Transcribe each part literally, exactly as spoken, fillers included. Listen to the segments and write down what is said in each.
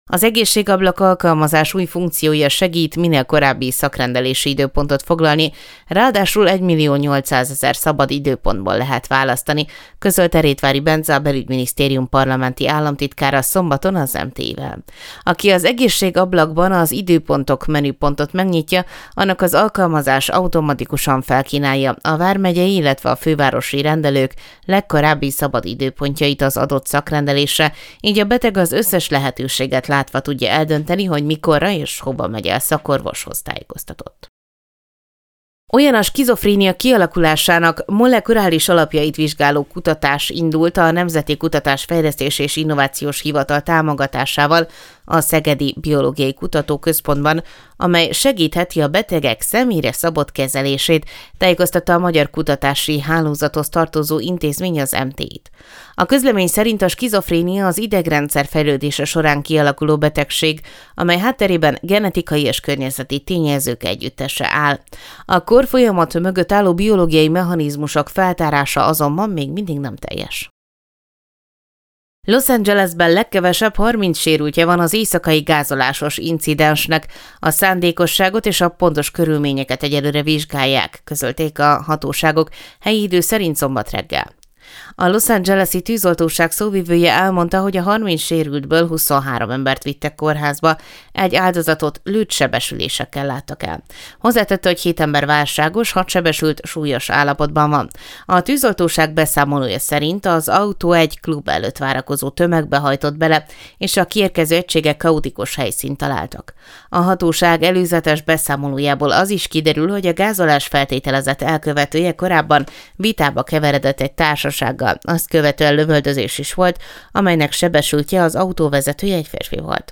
Az egészségablak alkalmazás új funkciója segít minél korábbi szakrendelési időpontot foglalni, ráadásul egymillió-nyolcszázezer szabad időpontból lehet választani, közölte Rétvári Bence, a Belügyminisztérium parlamenti államtitkára szombaton az em té i-vel. Aki az egészségablakban az időpontok menüpontot megnyitja, annak az alkalmazás automatikusan felkínálja a vármegyei, illetve a fővárosi rendelők legkorábbi szabad időpontjait az adott szakrendelésre, így a beteg az összes lehetőséget látva tudja eldönteni, hogy mikorra és hova megy el szakorvoshoz, tájékoztatott. Olyan a skizofrénia kialakulásának molekuláris alapjait vizsgáló kutatás indult a Nemzeti Kutatásfejlesztés és Innovációs Hivatal támogatásával a Szegedi Biológiai Kutatóközpontban, amely segítheti a betegek személyre szabott kezelését, tájékoztatta a Magyar Kutatási Hálózathoz tartozó intézmény, az em té i-t. A közlemény szerint a skizofrénia az idegrendszer fejlődése során kialakuló betegség, amely hátterében genetikai és környezeti tényezők együttese áll. A korfolyamat mögött álló biológiai mechanizmusok feltárása azonban még mindig nem teljes. Los Angelesben legkevesebb harminc sérültje van az éjszakai gázolásos incidensnek. A szándékosságot és a pontos körülményeket egyelőre vizsgálják, közölték a hatóságok helyi idő szerint szombat reggel. A Los Angeles-i tűzoltóság szóvivője elmondta, hogy a harminc sérültből huszonhárom embert vittek kórházba, egy áldozatot lőttsebesülésekkel láttak el. Hozzátette, hogy hét ember válságos, hat sebesült súlyos állapotban van. A tűzoltóság beszámolója szerint az autó egy klub előtt várakozó tömegbe hajtott bele, és a kiérkező egységek kaotikus helyszínt találtak. A hatóság előzetes beszámolójából az is kiderül, hogy a gázolás feltételezett elkövetője korábban vitába keveredett egy társasággal. Azt követően lövöldözés is volt, amelynek sebesültje, az autóvezetője egy férfi volt.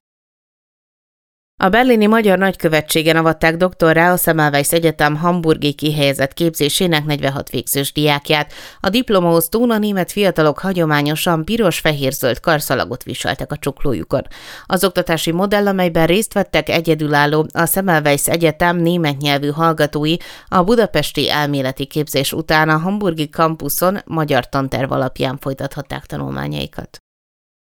A berlini magyar nagykövetségen avatták doktorrá a Semmelweis Egyetem hamburgi kihelyezett képzésének negyvenhat végzős diákját. A diplomaosztón a német fiatalok hagyományosan piros-fehér-zöld karszalagot viseltek a csuklójukon. Az oktatási modell, amelyben részt vettek egyedülálló a Semmelweis Egyetem német nyelvű hallgatói, a budapesti elméleti képzés után a hamburgi kampuszon magyar tanterv alapján folytathatták tanulmányaikat.